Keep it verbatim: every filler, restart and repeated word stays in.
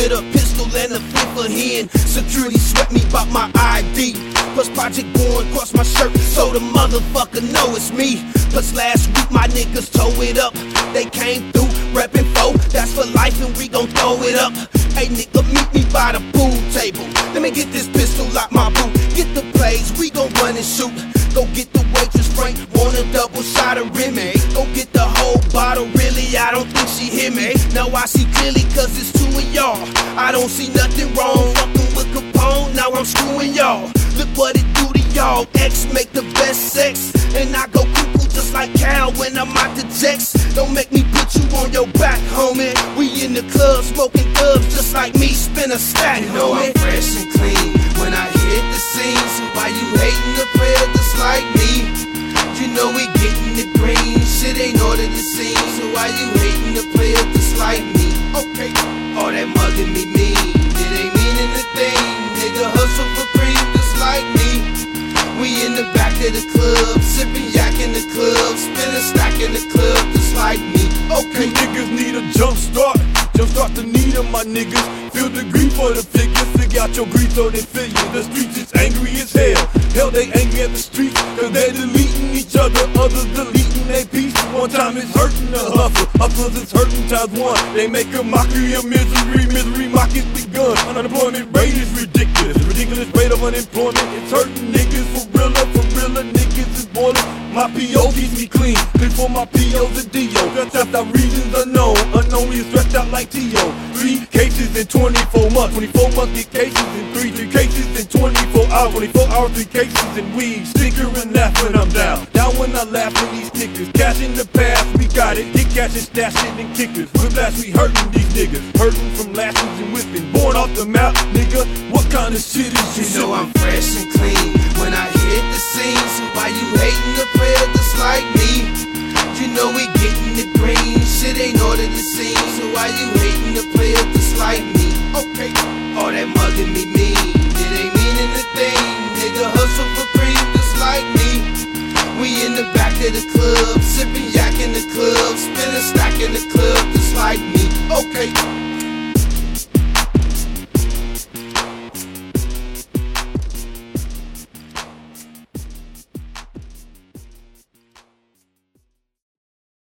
with a pistol and a flipper hand. Security swept me about my I D. Plus Project Born cross my shirt, so the motherfucker know it's me. Plus last week my niggas tow it up. They came through, reppin' foe, that's for life and we gon' throw it up. Hey nigga, meet me by the pool table. Let me get this pistol out my boot. Get the plays, we gon' run and shoot. Go get the waitress Frank, want a double shot of Remy. Go get the whole bottle, really, I don't think she hear me. Now I see clearly cause it's two of y'all. I don't see nothing wrong, fucking with Capone, now I'm screwing y'all. Look what it do to y'all, X make the best sex. And I go cuckoo just like Cal when I'm out the jets. Don't make me put you on your back, homie. We in the club smoking dubs just like me, spin a stack, you know homie. I'm fresh and clean when I hit the scene. So why you hating the player just like me? You know we getting the green, shit ain't ordered the scene. So why you hating the player just like me? Okay, all that mugging me mean, it ain't meaning a thing. Nigga hustle for cream just like me. We in the back of the club, sipping yak in the club, spin a stack in the club just like me. Okay, you niggas need a jump start, jump start the need of my niggas. Feel the grief for the figures, figure out your grief so they feel you. The streets is angry as hell, hell they angry at the streets, cause they deleting each other, others deleting their peace. One time it's hurting the hustle, hustlers it's hurting times one. They make a mockery of misery, misery mock it's begun. Unemployment rate is ridiculous, ridiculous rate of unemployment. It's hurting niggas for real, for real niggas is boiling. My P O keeps me clean, clean for my P O's and D O. Stressed out the reasons unknown, unknown is stressed out like T O. Three cases in twenty-four months, twenty-four months get cases in three, three cases in twenty-four hours, twenty-four hours, three cases in weed. Sticker and laugh when I'm down, down when I laugh at these stickers. Cash in the past, we got it, get cash and stash it and kickers. Whiplash, we hurting these niggas, hurting from lashes and whipping. Born off the map, nigga, what kind of shit is you? You know I'm fresh and clean when I hit the scene. So why you hating the player just like me? You know we getting the green, shit ain't ordered the scene. So why you hating the player just like me? Okay, all that mugging me mean, it ain't meaning a thing. Nigga hustle for cream just like me. We in the back of the club, sipping yak in the club, spin a stack in the club just like me. Okay.